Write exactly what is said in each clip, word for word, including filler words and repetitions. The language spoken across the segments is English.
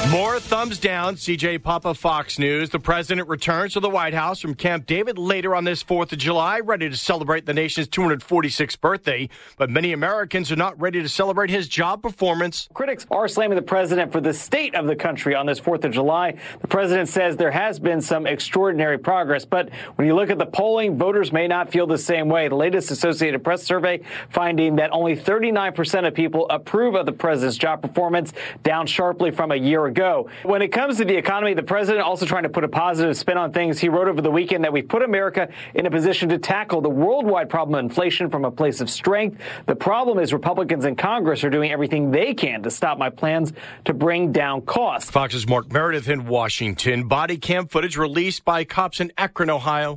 More thumbs down. C J Papa, Fox News. The president returns to the White House from Camp David later on this fourth of July, ready to celebrate the nation's two hundred forty-sixth birthday. But many Americans are not ready to celebrate his job performance. Critics are slamming the president for the state of the country on this fourth of July. The president says there has been some extraordinary progress, but when you look at the polling, voters may not feel the same way. The latest Associated Press survey finding that only thirty-nine percent of people approve of the president's job performance, down sharply from a year ago. When it comes to the economy, the president also trying to put a positive spin on things. He wrote over the weekend that we've put America in a position to tackle the worldwide problem of inflation from a place of strength. The problem is Republicans in Congress are doing everything they can to stop my plans to bring down costs. Fox's Mark Meredith in Washington. Body cam footage released by cops in Akron, Ohio.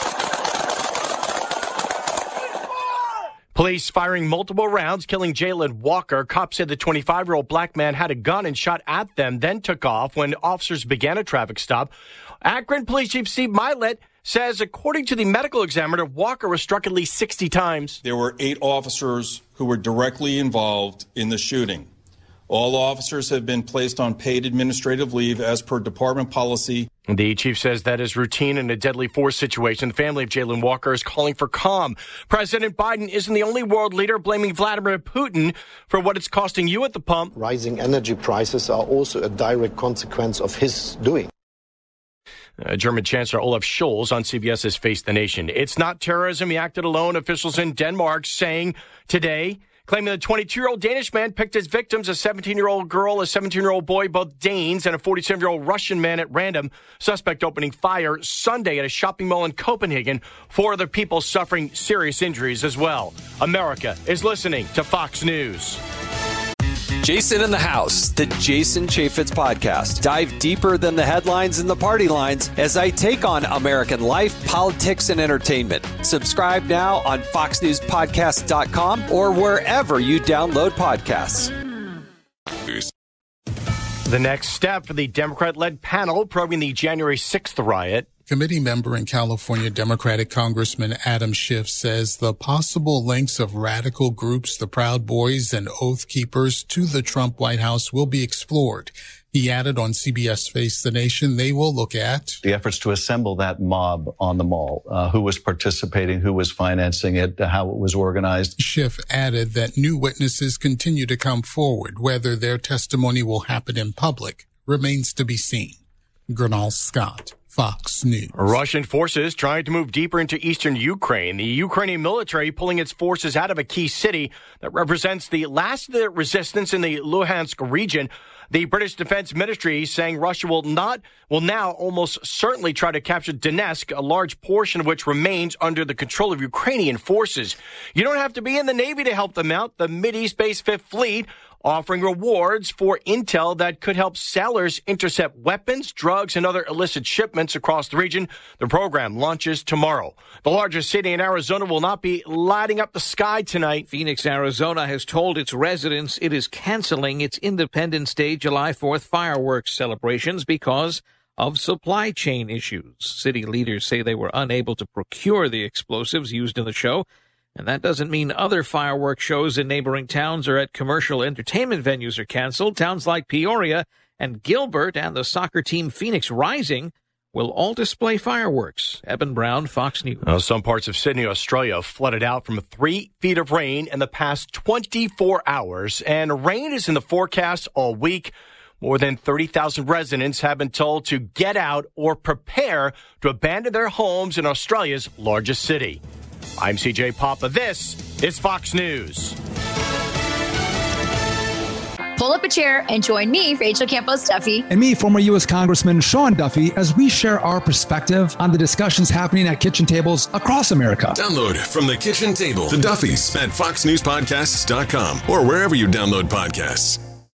Police firing multiple rounds, killing Jalen Walker. Cops said the twenty-five-year-old black man had a gun and shot at them, then took off when officers began a traffic stop. Akron Police Chief Steve Milet says, according to the medical examiner, Walker was struck at least sixty times. There were eight officers who were directly involved in the shooting. All officers have been placed on paid administrative leave as per department policy. The chief says that is routine in a deadly force situation. The family of Jalen Walker is calling for calm. President Biden isn't the only world leader blaming Vladimir Putin for what it's costing you at the pump. Rising energy prices are also a direct consequence of his doing. Uh, German Chancellor Olaf Scholz on C B S has Face the Nation. It's not terrorism. He acted alone. Officials in Denmark saying today, claiming the twenty-two-year-old Danish man picked his victims, a seventeen-year-old girl, a seventeen-year-old boy, both Danes, and a forty-seven-year-old Russian man at random. Suspect opening fire Sunday at a shopping mall in Copenhagen. Four other people suffering serious injuries as well. America is listening to Fox News. Jason in the House, the Jason Chaffetz podcast. Dive deeper than the headlines and the party lines as I take on American life, politics, and entertainment. Subscribe now on fox news podcast dot com or wherever you download podcasts. The next step for the Democrat-led panel probing the January sixth riot. Committee member and California Democratic Congressman Adam Schiff says the possible links of radical groups, the Proud Boys and Oath Keepers, to the Trump White House will be explored. He added on C B S Face the Nation, they will look at the efforts to assemble that mob on the mall, uh, who was participating, who was financing it, how it was organized. Schiff added that new witnesses continue to come forward. Whether their testimony will happen in public remains to be seen. Gernal Scott, Fox News. Russian forces trying to move deeper into eastern Ukraine. The Ukrainian military pulling its forces out of a key city that represents the last of the resistance in the Luhansk region. The British Defense Ministry saying Russia will not, will now almost certainly try to capture Donetsk, a large portion of which remains under the control of Ukrainian forces. You don't have to be in the Navy to help them out. The Mideast-based Fifth Fleet offering rewards for intel that could help sailors intercept weapons, drugs, and other illicit shipments across the region. The program launches tomorrow. The largest city in Arizona will not be lighting up the sky tonight. Phoenix, Arizona has told its residents it is canceling its Independence Day July fourth fireworks celebrations because of supply chain issues. City leaders say they were unable to procure the explosives used in the show. And that doesn't mean other fireworks shows in neighboring towns or at commercial entertainment venues are canceled. Towns like Peoria and Gilbert and the soccer team Phoenix Rising will all display fireworks. Eben Brown, Fox News. Well, some parts of Sydney, Australia, flooded out from three feet of rain in the past twenty-four hours. And rain is in the forecast all week. More than thirty thousand residents have been told to get out or prepare to abandon their homes in Australia's largest city. I'm C J Papa. This is Fox News. Pull up a chair and join me, Rachel Campos Duffy. And me, former U S Congressman Sean Duffy, as we share our perspective on the discussions happening at kitchen tables across America. Download From the Kitchen Table, the Duffys, at fox news podcasts dot com or wherever you download podcasts.